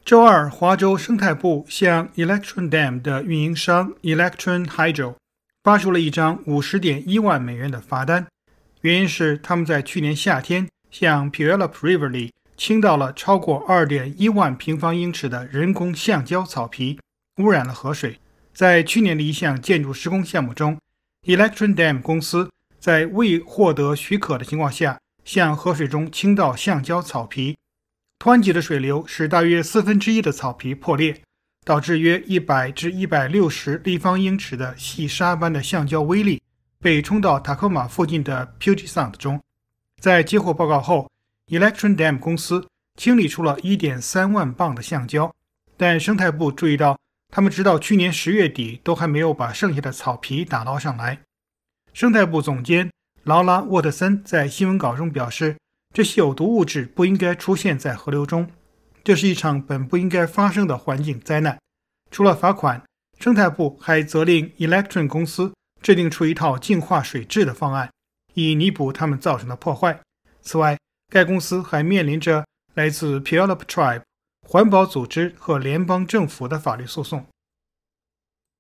周二，华州生态部向 Electron Dam 的运营商 Electron Hydro 发出了一张50.1万美元的罚单，原因是他们在去年夏天向 Puyallup River 里倾倒了超过 2.1万平方英尺的人工橡胶草皮，污染了河水。在去年的一项建筑施工项目中， Electron Dam 公司在未获得许可的情况下向河水中倾倒橡胶草皮，湍急的水流使大约1/4的草皮破裂，导致约100至160立方英尺的细沙般的橡胶微粒被冲到塔科马附近的 Puget Sound 中。在接获报告后， Electron Dam 公司清理出了 1.3万磅的橡胶，但生态部注意到他们直到去年10月底都还没有把剩下的草皮打捞上来。生态部总监劳拉·沃特森在新闻稿中表示，这些有毒物质不应该出现在河流中，这是一场本不应该发生的环境灾难。除了罚款，生态部还责令 Electron 公司制定出一套净化水质的方案，以弥补他们造成的破坏。此外，该公司还面临着来自 Puyallup Tribe 环保组织和联邦政府的法律诉讼。